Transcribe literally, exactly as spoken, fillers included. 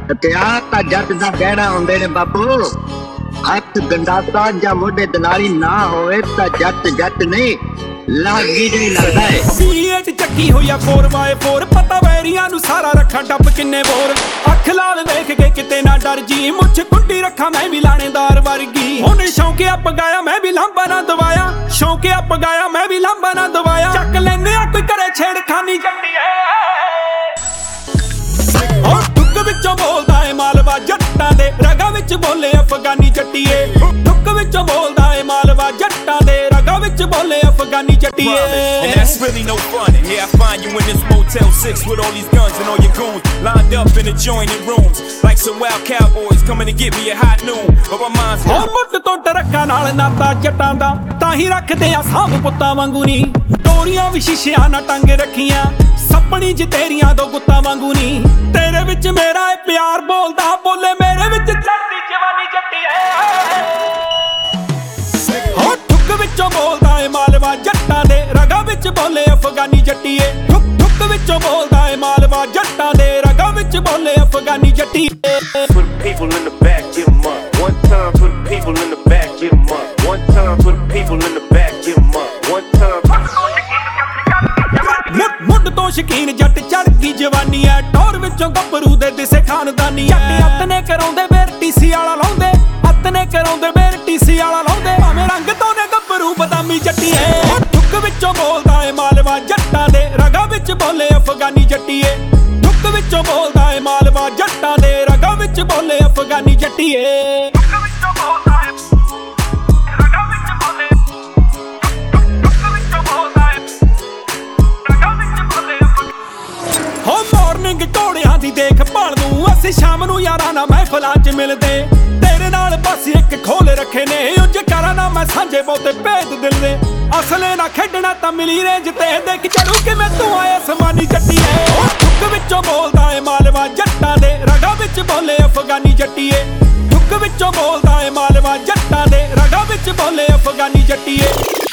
ਹਥਿਆਰ ਤਾਂ ਜੱਟ ਦਾ ਕਹਿਣਾ ਹੁੰਦੇ ਨੇ ਬਾਪੂ। ਹੱਥ ਗੰਡਾਸਾ ਜਾਂ ਮੋਢੇ ਦਨਾਲੀ ਨਾ ਹੋਵੇ ਤਾਂ ਜੱਟ ਜੱਟ ਨਹੀਂ ਲਾਗੀ ਜਿਹੀ ਲੱਗਦਾ ਏ। ਸੀਏ ਚ ਚੱਕੀ ਹੋਈ ਆ ਫੋਰ ਬਾਏ ਫੋਰ, ਪਤਾ ਵੈਰੀਆਂ ਨੂੰ ਸਾਰਾ ਰੱਖਾਂ ਟੱਪ ਕਿੰਨੇ ਬੋਰ। ਅੱਖ ਲਾਲ ਵੇਖ ਕੇ ਕਿਤੇ ਨਾ ਡਰ ਜੀ, ਮੁੱਛ ਕੁੰਡੀ ਰੱਖਾਂ ਮੈਂ ਵੀ ਲਾਣੇਦਾਰ ਵਰਗੀ। ਹੁਣ ਸ਼ੌਂਕਿਆ ਪਗਾਇਆ ਮੈਂ ਵੀ ਲਾਂਬਾ ਨਾ ਦਵਾਇਆ, ਸ਼ੌਂਕਿਆ ਪਗਾਇਆ ਮੈਂ ਵੀ ਲਾਂਬਾ ਨਾ ਦਵਾਇਆ। ਚੱਕ ਲੈਨੇ ਆ ਕੋਈ ਕਰੇ ਛੇੜਖਾਨੀ ਜੱਟੀਏ। ਉਹ ਟੁੱਕ ਵਿੱਚੋਂ ਬੋਲਦਾ ਏ ਮਾਲਵਾ ਜੱਟਾਂ ਦੇ, ਰਗਾਂ ਵਿੱਚ ਬੋਲੇ ਅਫਗਾਨੀ ਜੱਟੀਏ। ਟੁੱਕ ਵਿੱਚੋਂ ਬੋਲਦਾ ਏ ਮਾਲਵਾ ਜੱਟਾਂ ਦੇ, ਰਗਾਂ ਵਿੱਚ ਬੋਲੇ ਅਫਗਾਨੀ ਜੱਟੀਏ। And that's really no fun. And yeah, I find you in this Motel six with all these guns and all your goons lined up in adjoining rooms like some wild cowboys coming to get me at high noon. But my mind's ਹੋਰ ਮੁੱਢ ਤੋਂ ਟਰੱਕਾਂ ਨਾਲ ਨਾਤਾ ਜੱਟਾਂ ਦਾ, ਤਾਂ ਹੀ ਰੱਖਦੇ ਆ ਸਾਂਭ ਪੁੱਤਾਂ ਵਾਂਗੂ ਨੀ। ਡੋਰੀਆਂ ਵੀ ਸ਼ੀਸ਼ਿਆਂ ਨਾਲ ਟੰਗ ਰੱਖੀਆਂ, ਸੱਪਣੀ ਚ ਤੇਰੀਆਂ ਦੋ ਗੁੱਤਾਂ ਵਾਂਗੂ ਨੀ। ਤੇਰੇ ਵਿੱਚ ਮੇਰਾ ਏ ਪਿਆਰ ਬੋਲਦਾ, ਬੋਲੇ ਮੇਰੇ ਵਿੱਚ ਚੜ੍ਹਦੀ ਜਵਾਨੀ ਜੱਟੀਏ। ਹੋ ਠੁੱਕ ਵਿੱਚੋਂ ਬੋਲਦਾ ਏ ਮਾਲਵਾ ਜੱਟਾਂ ਦੇ, ਰਗਾਂ ਵਿੱਚ ਬੋਲੇ ਅਫਗਾਨੀ ਜੱਟੀਏ। ਠੁੱਕ ਠੁੱਕ ਵਿੱਚੋਂ ਬੋਲਦਾ ਏ ਮਾਲਵਾ ਜੱਟਾਂ ਦੇ, ਰਗਾਂ ਵਿੱਚ ਬੋਲੇ ਅਫਗਾਨੀ ਜੱਟੀਏ। For the people in the back, get 'em up. One time for the people in the back, get 'em up. One time for the people in the back, get 'em up. One time. ਮੁੱਢ ਮੁੱਢ ਤੋਂ ਸ਼ਕੀਨ ਜੱਟ ਚੜ੍ਹਦੀ ਜਵਾਨੀ ਐ, ਟੌਰ ਵਿੱਚੋਂ ਗੱਭਰੂ ਦੇ ਦਿਸੇ ਖਾਨਦਾਨੀ ਐ। ਜੱਟ ਹੱਥ ਨੇ ਕਰਾਉਂਦੇ ਬੇਰ ਟੀਸੀ ਵਾਲਾ ਲਾਉਂਦੇ, ਹੱਥ ਨੇ ਕਰਾਉਂਦੇ ਬੇਰ ਟੀਸੀ ਵਾਲਾ ਲਾਉਂਦੇ। ਭਾਵੇਂ ਰੰਗ ਤੋਂ ਨੇ ਗੱਭਰੂ ਬਦਾਮੀ ਜੱਟੀਏ। ਠੁੱਕ ਵਿੱਚੋਂ ਬੋਲਦਾ ਏ ਮਾਲਵਾ ਜੱਟਾਂ ਦੇ, ਰਗਾਂ ਵਿੱਚ ਬੋਲੇ ਅਫਗਾਨੀ ਜੱਟੀਏ। ਠੁੱਕ ਵਿੱਚੋਂ ਬੋਲਦਾ ਏ ਮਾਲਵਾ ਜੱਟਾਂ ਦੇ, ਰਗਾਂ ਵਿੱਚ ਬੋਲੇ ਅਫਗਾਨੀ ਜੱਟੀਏ। ਹੋ ਮਾਰਨਿੰਗ ਘੋੜਿਆਂ ਦੀ ਦੇਖ ਭਾਲ ਨੂੰ, ਅਸੀਂ ਸ਼ਾਮ ਨੂੰ ਯਾਰਾਂ ਨਾਲ ਮਹਿਫਲਾਂ 'ਚ ਮਿਲਦੇ। ਤੇਰੇ ਨਾਲ ਬਸ ਇੱਕ ਖੋਲ ਰੱਖੇ ਨੇ, ਉਂਝ ਕਰਾਂ ਨਾ ਮੈਂ ਸਾਂਝੇ ਬਹੁਤੇ ਭੇਦ ਦਿਲ ਦੇ। ਅਸਲੇ ਨਾ ਖੇਡਣਾ ਤਾਂ ਮਿਲੀ ਰੇਂਜ ਤੇ, ਦੇਖ ਚੜੂ ਕਿਵੇਂ ਤੂੰ ਆਇਆ ਸਮਾਨੀ ਜੱਟੀਏ। ਠੁੱਕ ਵਿੱਚੋਂ ਬੋਲਦਾ ਏ ਮਾਲਵਾ ਜੱਟਾਂ ਦੇ, ਰਗਾਂ ਵਿੱਚ ਬੋਲੇ ਅਫਗਾਨੀ ਜੱਟੀਏ। ਠੁੱਕ ਵਿੱਚੋਂ ਬੋਲਦਾ ਏ ਮਾਲਵਾ ਜੱਟਾਂ ਦੇ, ਰਗਾਂ ਵਿੱਚ ਬੋਲੇ ਅਫਗਾਨੀ ਜੱਟੀਏ।